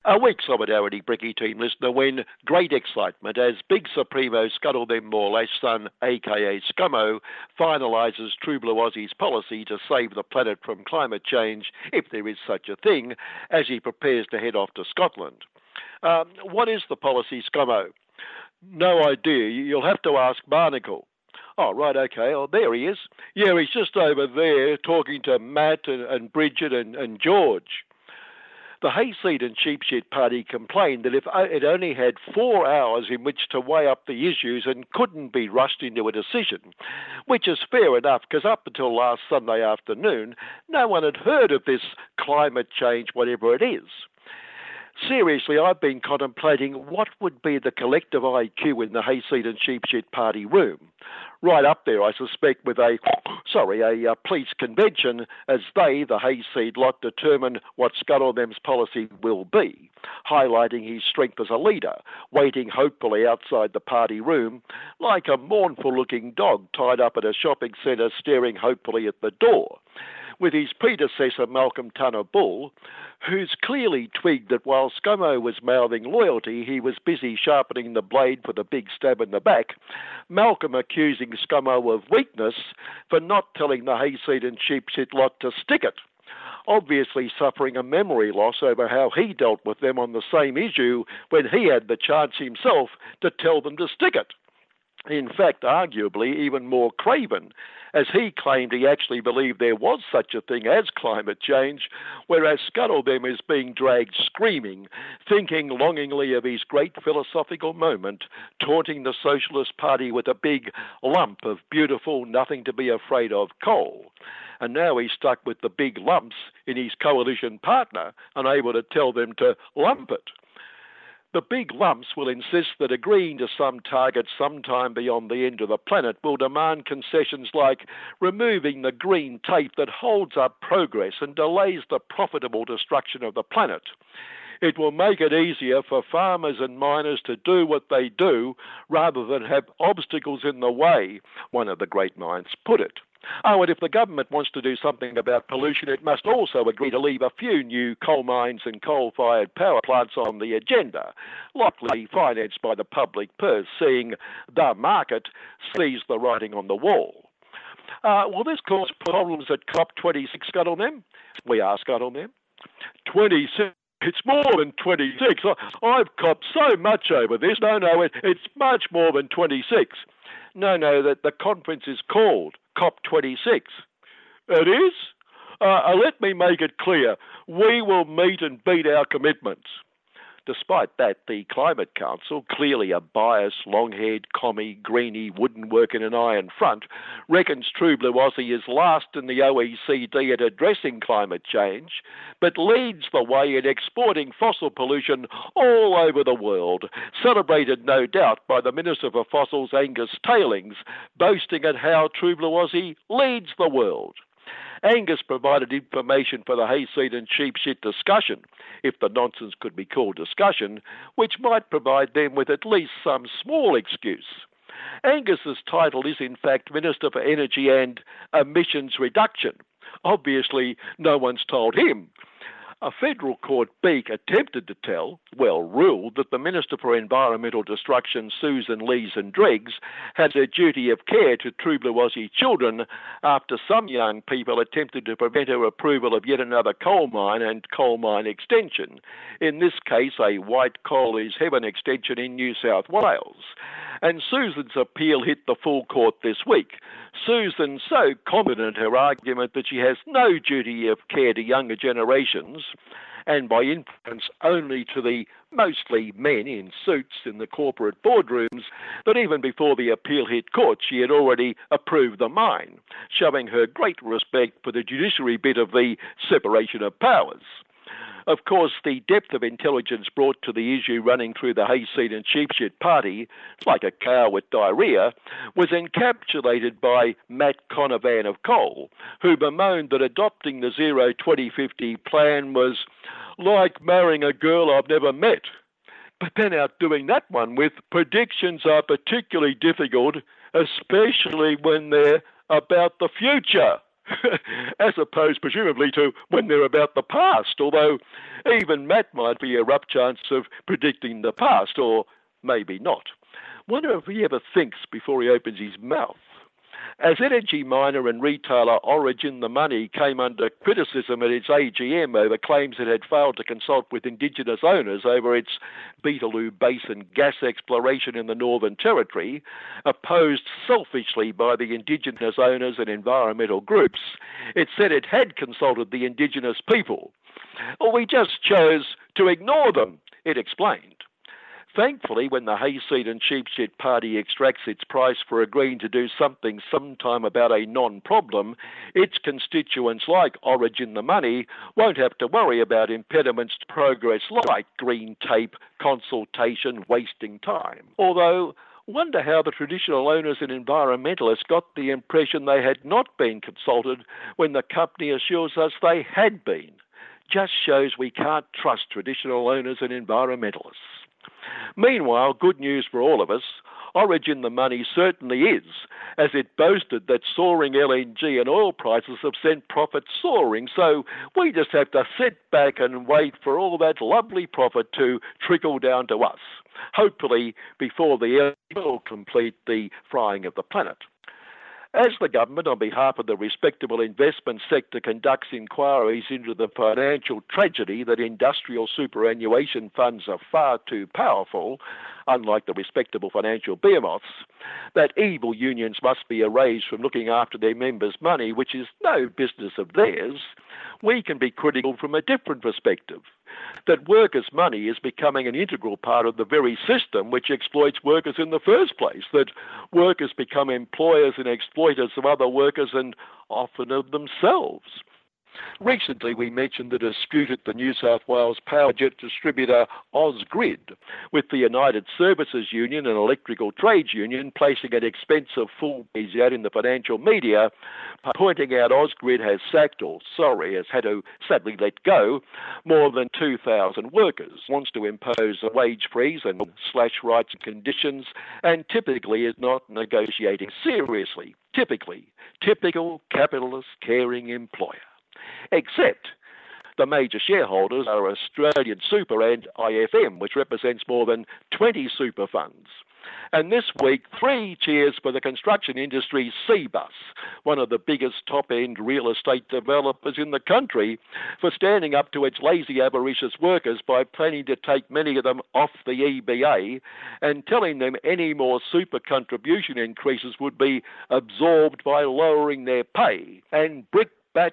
A weak solidarity, Bricky team listener, when great excitement as Big Supremo Scuttle Them More son, aka Scummo, finalises True Blue Aussie's policy to save the planet from climate change, if there is such a thing, as he prepares to head off to Scotland. What is the policy, Scummo? No idea. You'll have to ask Barnacle. Oh, right, okay. Oh, there he is. Yeah, he's just over there talking to Matt and Bridget and George. The Hayseed and Sheepshit Party complained that if it only had 4 hours in which to weigh up the issues and couldn't be rushed into a decision, which is fair enough because up until last Sunday afternoon, no one had heard of this climate change, whatever it is. Seriously, I've been contemplating what would be the collective IQ in the Hayseed and Sheepshit Party room. Right up there, I suspect, with a police convention as they, the Hayseed lot, determine what Scuttle Them's policy will be, highlighting his strength as a leader, waiting hopefully outside the party room, like a mournful-looking dog tied up at a shopping centre staring hopefully at the door, with his predecessor Malcolm Turnbull, who's clearly twigged that while Scummo was mouthing loyalty, he was busy sharpening the blade for the big stab in the back, Malcolm accusing Scummo of weakness for not telling the Hayseed and Sheepshit lot to stick it, obviously suffering a memory loss over how he dealt with them on the same issue when he had the chance himself to tell them to stick it. In fact, arguably even more craven, as he claimed he actually believed there was such a thing as climate change, whereas Scuttle Them is being dragged screaming, thinking longingly of his great philosophical moment, taunting the Socialist Party with a big lump of beautiful, nothing to be afraid of coal. And now he's stuck with the big lumps in his coalition partner, unable to tell them to lump it. The big lumps will insist that agreeing to some target sometime beyond the end of the planet will demand concessions like removing the green tape that holds up progress and delays the profitable destruction of the planet. It will make it easier for farmers and miners to do what they do rather than have obstacles in the way, one of the great minds put it. Oh, and if the government wants to do something about pollution, it must also agree to leave a few new coal mines and coal-fired power plants on the agenda, likely financed by the public purse, seeing the market sees the writing on the wall. Will this cause problems at COP26, Scuttle Them? We are Scuttle Them. 26. It's more than 26. I've copped so much over this. No, it's much more than 26. No, that the conference is called COP26. It is? Let me make it clear. We will meet and beat our commitments. Despite that, the Climate Council, clearly a biased, long-haired, commie, greenie, wooden work in an iron front, reckons True Blue Aussie is last in the OECD at addressing climate change, but leads the way in exporting fossil pollution all over the world, celebrated no doubt by the Minister for Fossils, Angus Tailings, boasting at how True Blue Aussie leads the world. Angus provided information for the Hayseed and Sheepshit discussion, if the nonsense could be called discussion, which might provide them with at least some small excuse. Angus's title is in fact Minister for Energy and Emissions Reduction. Obviously, no one's told him. A federal court beak attempted to ruled that the Minister for Environmental Destruction, Susan Lees-and-Dreggs, had a duty of care to True Blue Aussie children after some young people attempted to prevent her approval of yet another coal mine and coal mine extension, in this case a White Coal is Heaven extension in New South Wales. And Susan's appeal hit the full court this week. Susan so confident in her argument that she has no duty of care to younger generations, and by inference only to the mostly men in suits in the corporate boardrooms, that even before the appeal hit court she had already approved the mine, showing her great respect for the judiciary bit of the separation of powers. Of course, the depth of intelligence brought to the issue running through the Hayseed and Sheepshit Party, like a cow with diarrhea, was encapsulated by Matt Conovan of Coal, who bemoaned that adopting the Zero 2050 plan was like marrying a girl I've never met. But then outdoing that one with predictions are particularly difficult, especially when they're about the future. as opposed presumably to when they're about the past, although even Matt might be a rough chance of predicting the past, or maybe not. Wonder if he ever thinks before he opens his mouth. As energy miner and retailer Origin the Money came under criticism at its AGM over claims it had failed to consult with Indigenous owners over its Beetaloo Basin gas exploration in the Northern Territory, opposed selfishly by the Indigenous owners and environmental groups, it said it had consulted the Indigenous people. Or we just chose to ignore them, it explained. Thankfully, when the Hayseed and Sheepshit Party extracts its price for agreeing to do something sometime about a non-problem, its constituents like Origin the Money won't have to worry about impediments to progress like green tape, consultation, wasting time. Although, wonder how the traditional owners and environmentalists got the impression they had not been consulted when the company assures us they had been. Just shows we can't trust traditional owners and environmentalists. Meanwhile, good news for all of us, Origin the Money certainly is, as it boasted that soaring LNG and oil prices have sent profits soaring, so we just have to sit back and wait for all that lovely profit to trickle down to us, hopefully before the will complete the frying of the planet. As the government, on behalf of the respectable investment sector, conducts inquiries into the financial tragedy that industrial superannuation funds are far too powerful, unlike the respectable financial behemoths, that evil unions must be erased from looking after their members' money, which is no business of theirs, we can be critical from a different perspective, that workers' money is becoming an integral part of the very system which exploits workers in the first place, that workers become employers and exploiters of other workers and often of themselves. Recently, we mentioned the dispute at the New South Wales power jet distributor Ausgrid, with the United Services Union and Electrical Trades Union placing an expensive full page out in the financial media, pointing out Ausgrid has sacked, has had to sadly let go, more than 2,000 workers, wants to impose a wage freeze and slash rights and conditions, and typically is not negotiating seriously. Typical capitalist caring employer. Except the major shareholders are Australian Super and IFM, which represents more than 20 super funds. And this week, 3 cheers for the construction industry's Cbus, one of the biggest top-end real estate developers in the country, for standing up to its lazy avaricious workers by planning to take many of them off the EBA and telling them any more super contribution increases would be absorbed by lowering their pay, and brickbats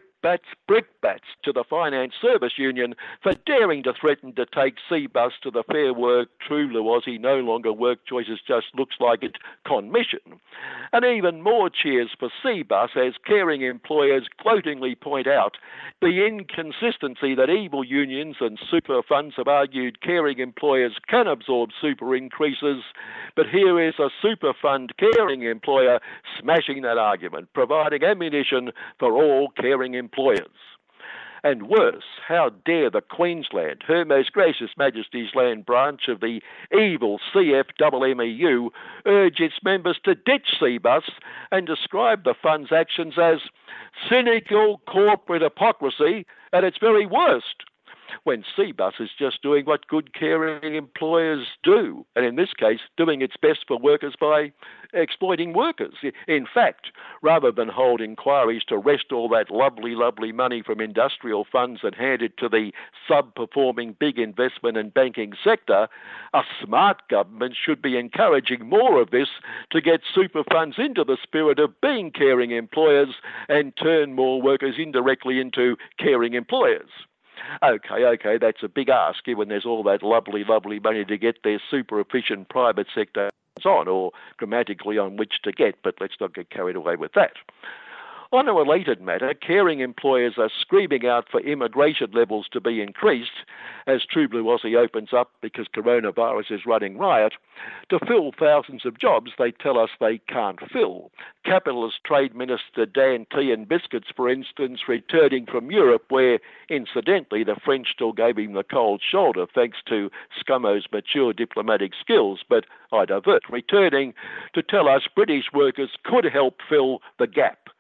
to the Finance Service Union for daring to threaten to take Cbus to the Fair Work, True Blue Aussie, no longer work choices, just looks like it commission. And even more cheers for Cbus as caring employers gloatingly point out the inconsistency that evil unions and super funds have argued caring employers can absorb super increases, but here is a super fund caring employer smashing that argument, providing ammunition for all caring employers. And worse, how dare the Queensland, Her Most Gracious Majesty's Land branch of the evil CFMMEU, urge its members to ditch Cbus and describe the fund's actions as cynical corporate hypocrisy at its very worst, when Cbus is just doing what good caring employers do, and in this case, doing its best for workers by exploiting workers. In fact, rather than hold inquiries to wrest all that lovely money from industrial funds and hand it to the sub-performing big investment and banking sector, a smart government should be encouraging more of this to get super funds into the spirit of being caring employers and turn more workers indirectly into caring employers. Okay, that's a big ask given there's all that lovely money to get their super efficient private sector on, or grammatically on which to get, but let's not get carried away with that. On a related matter, caring employers are screaming out for immigration levels to be increased as True Blue Aussie opens up because coronavirus is running riot, to fill thousands of jobs they tell us they can't fill. Capitalist Trade Minister Dan Tea and Biscuits, for instance, returning from Europe where, incidentally, the French still gave him the cold shoulder thanks to ScoMo's mature diplomatic skills, but I divert, returning to tell us British workers could help fill the gap.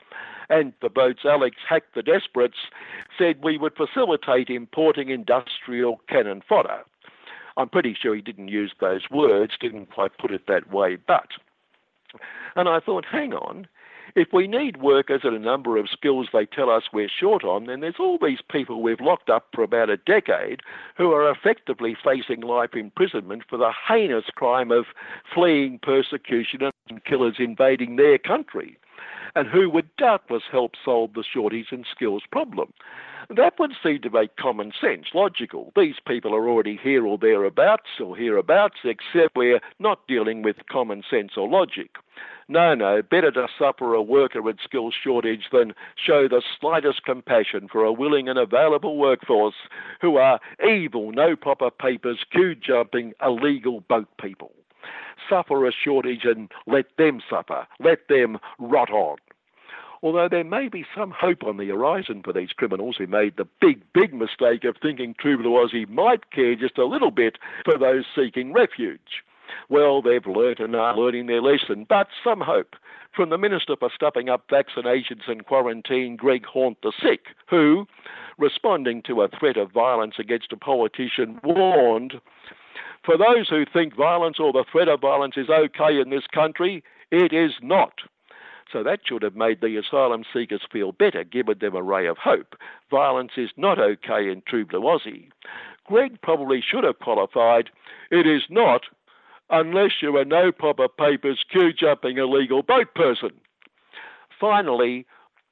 and the boat's Alex Hack the Desperates said we would facilitate importing industrial cannon fodder. I'm pretty sure he didn't use those words, didn't quite put it that way, but... And I thought, hang on, if we need workers at a number of skills they tell us we're short on, then there's all these people we've locked up for about a decade who are effectively facing life imprisonment for the heinous crime of fleeing persecution and killers invading their country, and who would doubtless help solve the shortage and skills problem. That would seem to make common sense, logical. These people are already here or thereabouts, except we're not dealing with common sense or logic. No, better to suffer a worker and skills shortage than show the slightest compassion for a willing and available workforce who are evil, no proper papers, queue-jumping, illegal boat people. Suffer a shortage and let them suffer. Let them rot on. Although there may be some hope on the horizon for these criminals who made the big mistake of thinking True Blue Aussie might care just a little bit for those seeking refuge. Well, they've learnt and are learning their lesson, but some hope from the Minister for Stuffing Up Vaccinations and Quarantine, Greg Haunt the Sick, who, responding to a threat of violence against a politician, warned, "For those who think violence or the threat of violence is okay in this country, it is not." So that should have made the asylum seekers feel better, given them a ray of hope. Violence is not okay in True Blue Aussie. Greg probably should have qualified, "It is not, unless you are no proper papers, queue-jumping illegal boat person." Finally,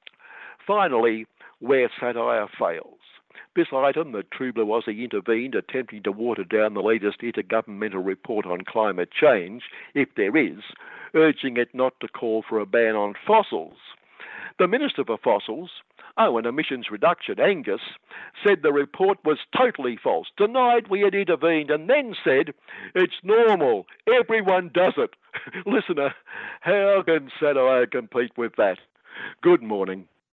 where satire fails. This item that True Blue Aussie intervened, attempting to water down the latest intergovernmental report on climate change, if there is, urging it not to call for a ban on fossils. The Minister for Fossils, and Emissions Reduction, Angus, said the report was totally false, denied we had intervened, and then said, "It's normal, everyone does it." Listener, how can satire compete with that? Good morning.